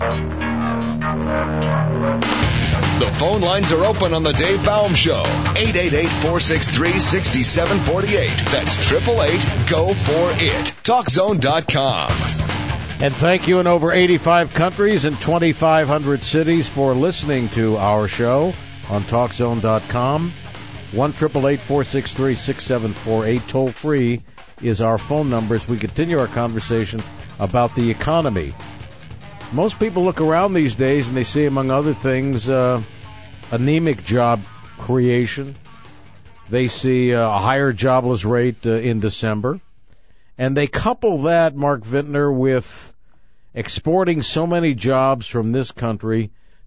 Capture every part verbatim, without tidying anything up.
The phone lines are open on the Dave Baum Show. eight eight eight, four six three, six seven four eight. That's eight eight eight, G O for it. talk zone dot com. And thank you in over eighty-five countries and twenty-five hundred cities for listening to our show on talk zone dot com. one eight eight eight, four six three, six seven four eight. Toll free is our phone number as we continue our conversation about the economy. Most people look around these days and they see, among other things, uh, anemic job creation. They see uh, a higher jobless rate uh, in December. And they couple that, Mark Vintner, with exporting so many jobs from this country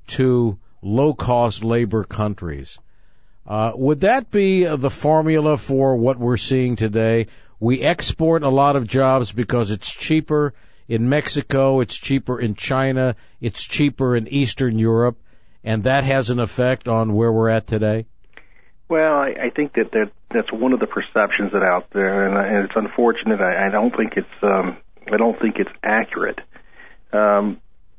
to low-cost labor countries. Uh, would that be the formula for what we're seeing today? We export a lot of jobs because it's cheaper in Mexico, it's cheaper in China, it's cheaper in Eastern Europe, and that has an effect on where we're at today? Well, I, I think that there, that's one of the perceptions that out there, and, and it's unfortunate. I, I don't think it's um, I don't think it's accurate. Um,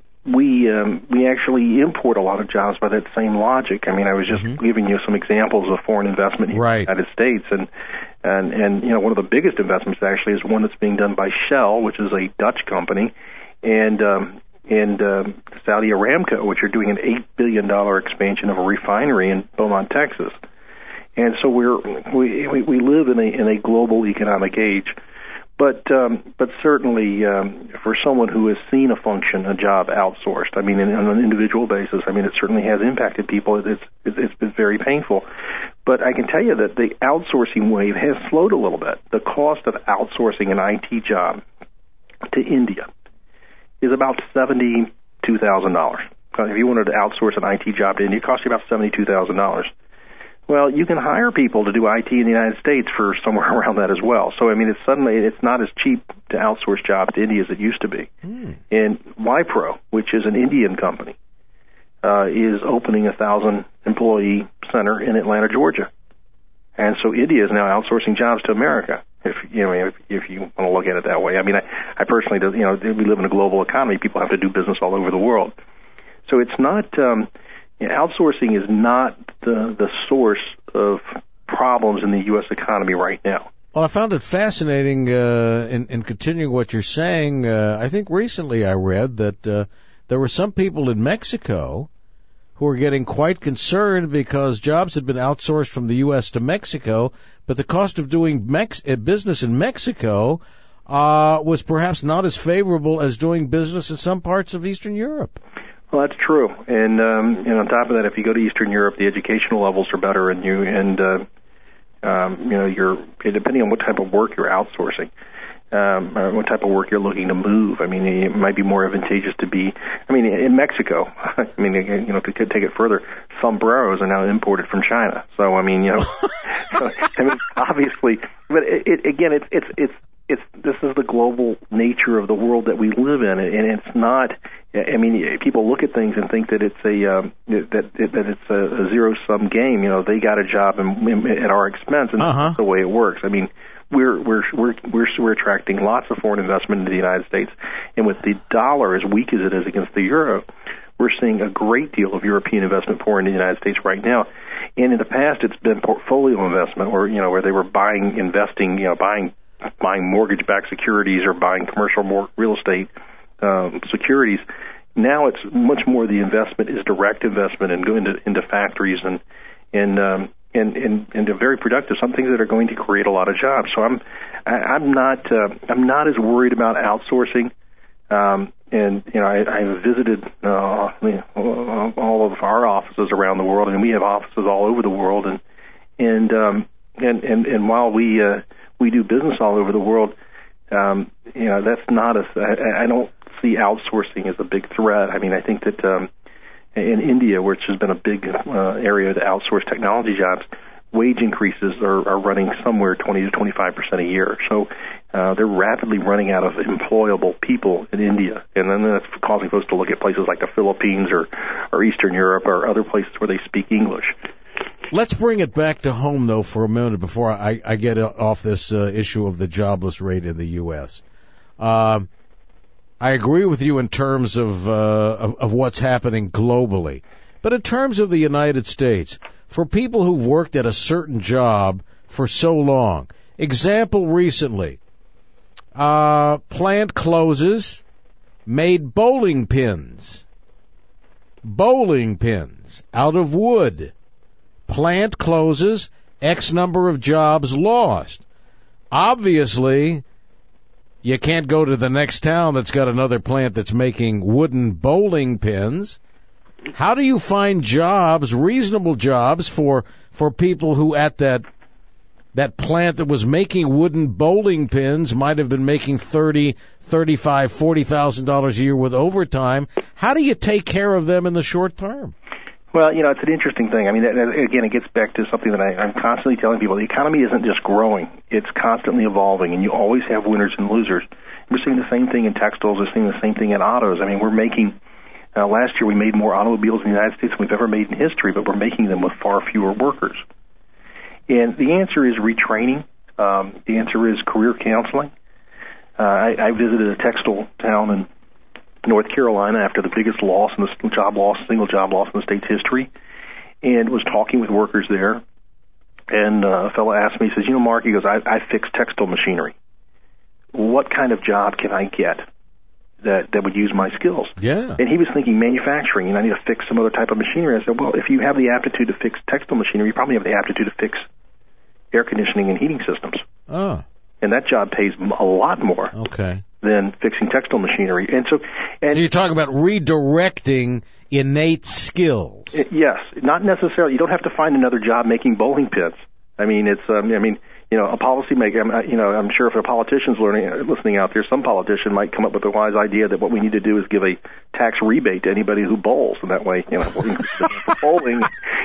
we um, we actually import a lot of jobs by that same logic. I mean, I was just mm-hmm. giving you some examples of foreign investment in right. the United States, and and and you know, one of the biggest investments actually is one that's being done by Shell, which is a Dutch company, and um, and um, Saudi Aramco, which are doing an eight billion dollar expansion of a refinery in Beaumont, Texas. And so we're we we live in a in a global economic age, but um, but certainly um, for someone who has seen a function, a job outsourced, I mean, in, on an individual basis, I mean, it certainly has impacted people. It's it's, it's been very painful, but I can tell you that the outsourcing wave has slowed a little bit. The cost of outsourcing an I T job to India is about seventy two thousand dollars. If you wanted to outsource an I T job to India, it costs you about seventy two thousand dollars. Well, you can hire people to do I T in the United States for somewhere around that as well. So, I mean, it's suddenly it's not as cheap to outsource jobs to India as it used to be. Mm. And Wipro, which is an Indian company, uh, is opening a thousand employee center in Atlanta, Georgia. And so India is now outsourcing jobs to America. If you know, if, if you want to look at it that way. I mean, I, I personally, do, you know, we live in a global economy. People have to do business all over the world. So it's not. Um, You know, outsourcing is not the the source of problems in the U S economy right now. Well, I found it fascinating uh, in, in continuing what you're saying. Uh, I think recently I read that uh, there were some people in Mexico who were getting quite concerned because jobs had been outsourced from the U S to Mexico, but the cost of doing Mex- business in Mexico uh, was perhaps not as favorable as doing business in some parts of Eastern Europe. Well, that's true, and um, and on top of that, if you go to Eastern Europe, the educational levels are better, and you and uh, um, you know you're depending on what type of work you're outsourcing, um, or what type of work you're looking to move. I mean, it might be more advantageous to be. I mean, in Mexico, I mean, you know, to take it further, sombreros are now imported from China. So, I mean, you know, so, I mean, obviously, but it, it, again, it's it's it's. It's this is the global nature of the world that we live in, and it's not. I mean, people look at things and think that it's a um, that that it's a, a zero sum game. You know, they got a job in, in, at our expense, and uh-huh. that's the way it works. I mean, we're we're we're we're we're attracting lots of foreign investment into the United States, and with the dollar as weak as it is against the euro, we're seeing a great deal of European investment pouring into the United States right now. And in the past, it's been portfolio investment, or you know, where they were buying, investing, you know, buying. buying mortgage-backed securities or buying commercial more real estate um, securities. Now it's much more the investment is direct investment and go into into factories and and um, and, and and they're very productive. Some things that are going to create a lot of jobs. So I'm I, I'm not uh, I'm not as worried about outsourcing. Um, and you know I, I visited uh, all of our offices around the world, and we have offices all over the world. And and um, and, and and while we uh, we do business all over the world, um, you know, that's not a, I, I don't see outsourcing as a big threat. I mean, I think that um, in India, which has been a big uh, area to outsource technology jobs, wage increases are, are running somewhere twenty to twenty-five percent a year. So uh, they're rapidly running out of employable people in India. And then that's causing folks to look at places like the Philippines or, or Eastern Europe or other places where they speak English. Let's bring it back to home, though, for a minute before I, I get off this uh, issue of the jobless rate in the U S. Um, I agree with you in terms of, uh, of of what's happening globally. But in terms of the United States, for people who've worked at a certain job for so long, example recently, uh, plant closes, made bowling pins. Bowling pins out of wood. Plant closes, X number of jobs lost. Obviously, you can't go to the next town that's got another plant that's making wooden bowling pins. How do you find jobs, reasonable jobs for for people who at that that plant that was making wooden bowling pins might have been making thirty, thirty-five, forty thousand dollars a year with overtime? How do you take care of them in the short term? Well, you know, it's an interesting thing. I mean, again, it gets back to something that I, I'm constantly telling people. The economy isn't just growing. It's constantly evolving, and you always have winners and losers. We're seeing the same thing in textiles. We're seeing the same thing in autos. I mean, we're making, uh, last year we made more automobiles in the United States than we've ever made in history, but we're making them with far fewer workers. And the answer is retraining. Um, the answer is career counseling. Uh, I, I visited a textile town in North Carolina after the biggest loss in the job loss, single job loss in the state's history, and was talking with workers there. And uh, a fellow asked me, he says, you know, Mark, he goes, I, I fix textile machinery. What kind of job can I get that, that would use my skills? Yeah. And he was thinking manufacturing, and I need to fix some other type of machinery. I said, well, if you have the aptitude to fix textile machinery, you probably have the aptitude to fix air conditioning and heating systems. Oh. And that job pays a lot more. Okay. Than fixing textile machinery. And so, and so you're talking about redirecting innate skills. It, yes, not necessarily. You don't have to find another job making bowling pins. I mean, it's. Um, I mean, you know, a policymaker. I'm, you know, I'm sure if a politician's learning, listening out there, some politician might come up with a wise idea that what we need to do is give a tax rebate to anybody who bowls, and that way, you know, we'll increase the for bowling.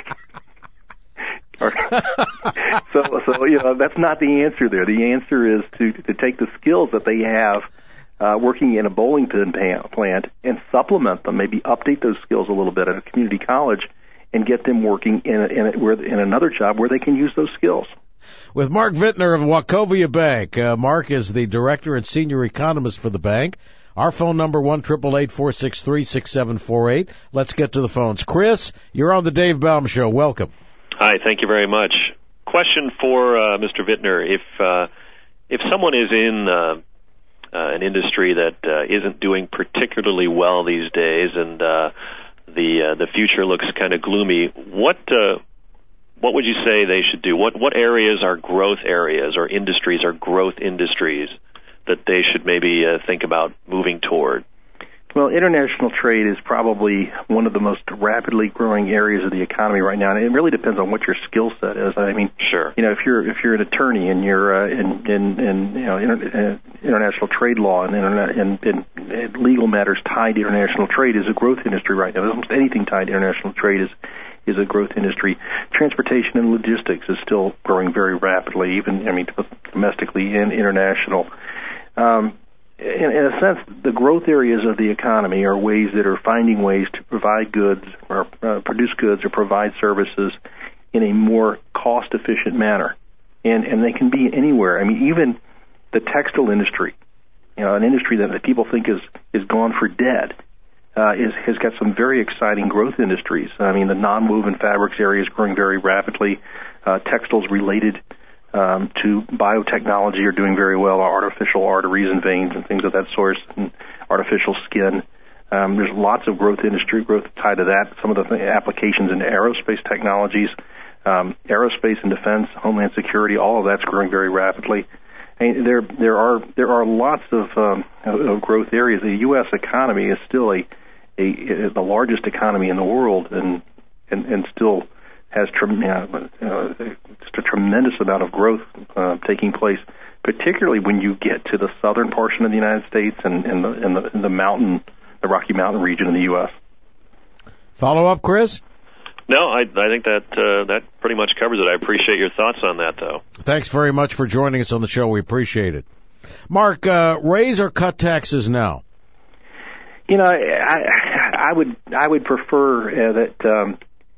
so, so you know, that's not the answer there. The answer is to to take the skills that they have uh, working in a bowling pin plant and supplement them, maybe update those skills a little bit at a community college, and get them working in a, in, a, where, in another job where they can use those skills. With Mark Vittner of Wachovia Bank. Uh, Mark is the director and senior economist for the bank. Our phone number, one eight eight eight, four six three, six seven four eight. Let's get to the phones. Chris, you're on the Dave Baum Show. Welcome. Hi, thank you very much. Question for uh, Mister Vittner. If uh, if someone is in uh, uh, an industry that uh, isn't doing particularly well these days, and uh, the uh, the future looks kind of gloomy, what uh, what would you say they should do? What what areas are growth areas, or industries are growth industries that they should maybe uh, think about moving toward? Well, international trade is probably one of the most rapidly growing areas of the economy right now, and it really depends on what your skill set is. I mean, sure. You know, if you're if you're an attorney and you're uh, in, in in you know inter, uh, international trade law and, internet, and, and, and legal matters tied to international trade is a growth industry right now. Almost anything tied to international trade is is a growth industry. Transportation and logistics is still growing very rapidly, even I mean domestically and international. Um, In, in a sense, the growth areas of the economy are ways that are finding ways to provide goods or uh, produce goods or provide services in a more cost-efficient manner. And and they can be anywhere. I mean, even the textile industry, you know, an industry that people think is, is gone for dead, uh, is has got some very exciting growth industries. I mean, the non-woven fabrics area is growing very rapidly. Uh, textiles related Um, to biotechnology are doing very well, artificial arteries and veins and things of that sort, and artificial skin. Um, there's lots of growth industry growth tied to that. Some of the th- applications into aerospace technologies, um, aerospace and defense, homeland security, all of that's growing very rapidly. And there, there are there are lots of, um, of growth areas. The U S economy is still a, a, a the largest economy in the world, and and, and still has trem- uh, uh, just a tremendous amount of growth uh, taking place, particularly when you get to the southern portion of the United States and, and, the, and the, the mountain, the Rocky Mountain region in the U S. Follow up, Chris? No, I, I think that uh, that pretty much covers it. I appreciate your thoughts on that, though. Thanks very much for joining us on the show. We appreciate it. Mark, uh, raise or cut taxes now? You know, I, I would I would prefer uh, that. Um,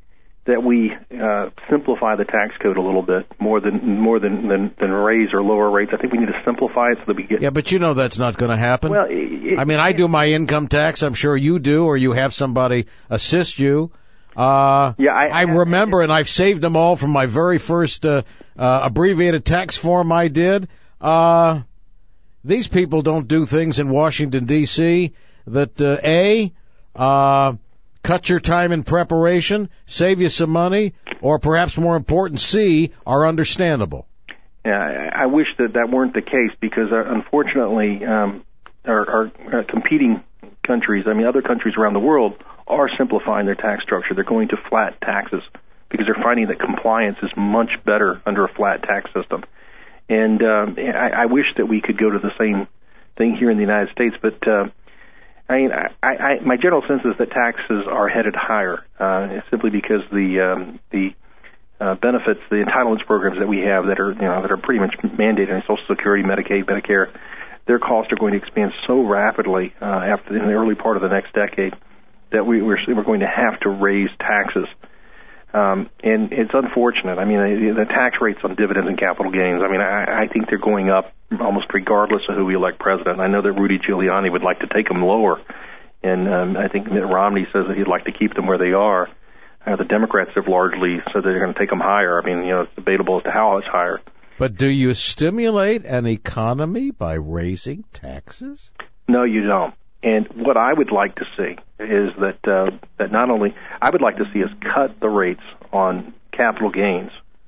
that we uh, simplify the tax code a little bit more than more than, than than raise or lower rates. I think we need to simplify it so that we get. Yeah, but you know that's not going to happen. Well, it, I mean, I do my income tax. I'm sure you do, or you have somebody assist you. Uh, yeah, I, I remember, and I've saved them all from my very first uh, uh, abbreviated tax form I did. Uh, these people don't do things in Washington, D C that, uh, A, uh, cut your time in preparation, save you some money, or perhaps more important, C, are understandable. Yeah, I, I wish that that weren't the case because, uh, unfortunately, um, our, our uh, competing countries, I mean, other countries around the world are simplifying their tax structure. They're going to flat taxes because they're finding that compliance is much better under a flat tax system. And um, I, I wish that we could go to the same thing here in the United States, but uh, I mean, I, I, my general sense is that taxes are headed higher uh, simply because the um, the uh, benefits, the entitlements programs that we have that are you know that are pretty much mandated in Social Security, Medicaid, Medicare, their costs are going to expand so rapidly uh, after in the early part of the next decade that we, we're we're going to have to raise taxes. Um, and it's unfortunate. I mean, the tax rates on dividends and capital gains, I mean, I, I think they're going up almost regardless of who we elect president. I know that Rudy Giuliani would like to take them lower, and um, I think Mitt Romney says that he'd like to keep them where they are. Uh, the Democrats have largely said they're going to take them higher. I mean, you know, it's debatable as to how it's higher. But do you stimulate an economy by raising taxes? No, you don't. And what I would like to see is that uh, that not only I would like to see us cut the rates on capital gains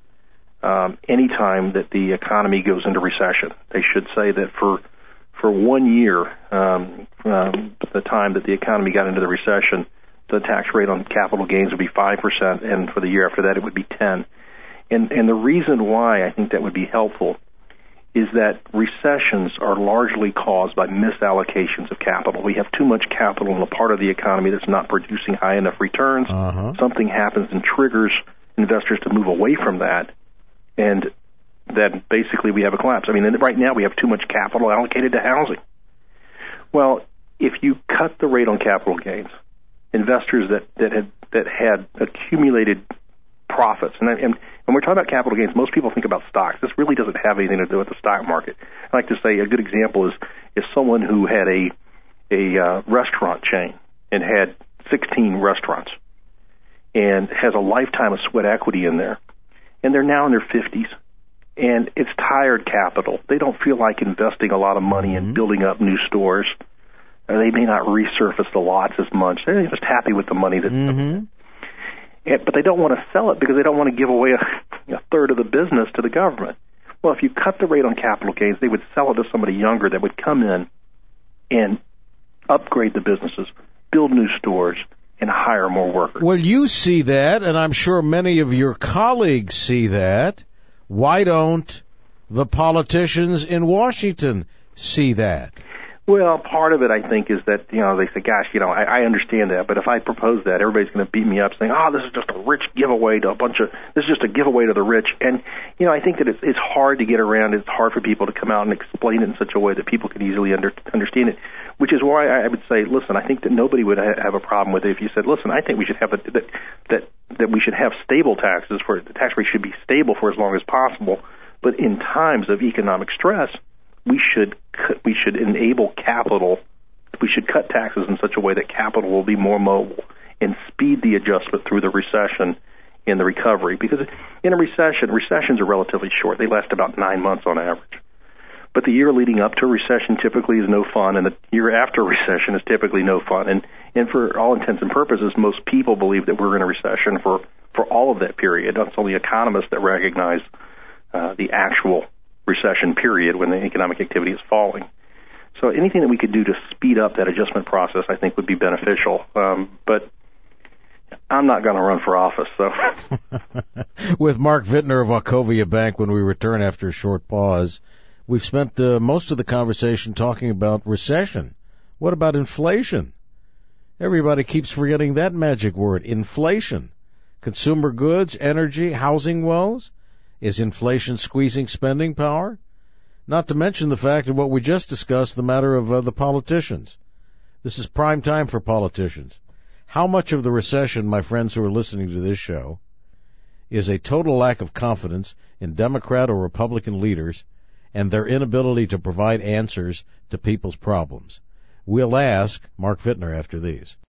um, any time that the economy goes into recession. They should say that for for one year, um, um, the time that the economy got into the recession, the tax rate on capital gains would be five percent, and for the year after that, it would be ten. And and the reason why I think that would be helpful is that recessions are largely caused by misallocations of capital. We have too much capital in the part of the economy that's not producing high enough returns. Uh-huh. Something happens and triggers investors to move away from that, and then basically we have a collapse. I mean, right now we have too much capital allocated to housing. Well, if you cut the rate on capital gains, investors that, that had that had accumulated profits, and, and when we're talking about capital gains, most people think about stocks. This really doesn't have anything to do with the stock market. I like to say a good example is is someone who had a a uh, restaurant chain and had sixteen restaurants and has a lifetime of sweat equity in there, and they're now in their fifties, and it's tired capital. They don't feel like investing a lot of money mm-hmm. in building up new stores. Or they may not resurface the lots as much. They're just happy with the money that. Mm-hmm. And, but they don't want to sell it because they don't want to give away a, a third of the business to the government. Well, if you cut the rate on capital gains, they would sell it to somebody younger that would come in and upgrade the businesses, build new stores, and hire more workers. Well, you see that, and I'm sure many of your colleagues see that. Why don't the politicians in Washington see that? Well, part of it, I think, is that, you know, they say, gosh, you know, I, I understand that, but if I propose that, everybody's going to beat me up saying, oh, this is just a rich giveaway to a bunch of, this is just a giveaway to the rich. And, you know, I think that it's, it's hard to get around. It's hard for people to come out and explain it in such a way that people can easily under, understand it, which is why I would say, listen, I think that nobody would ha- have a problem with it if you said, listen, I think we should have a, that, that, that we should have stable taxes, for the tax rate should be stable for as long as possible, but in times of economic stress, we should we should enable capital. We should cut taxes in such a way that capital will be more mobile and speed the adjustment through the recession and the recovery. Because in a recession, recessions are relatively short. They last about nine months on average. But the year leading up to a recession typically is no fun, and the year after a recession is typically no fun. And and for all intents and purposes, most people believe that we're in a recession for, for all of that period. It's only economists that recognize uh, the actual recession period when the economic activity is falling. So anything that we could do to speed up that adjustment process, I think, would be beneficial. Um, but I'm not going to run for office. So, with Mark Vittner of Wachovia Bank, when we return after a short pause, we've spent uh, most of the conversation talking about recession. What about inflation? Everybody keeps forgetting that magic word, inflation. Consumer goods, energy, housing woes. Is inflation squeezing spending power? Not to mention the fact of what we just discussed, the matter of uh, the politicians. This is prime time for politicians. How much of the recession, my friends who are listening to this show, is a total lack of confidence in Democrat or Republican leaders and their inability to provide answers to people's problems. We'll ask Mark Vittner after these.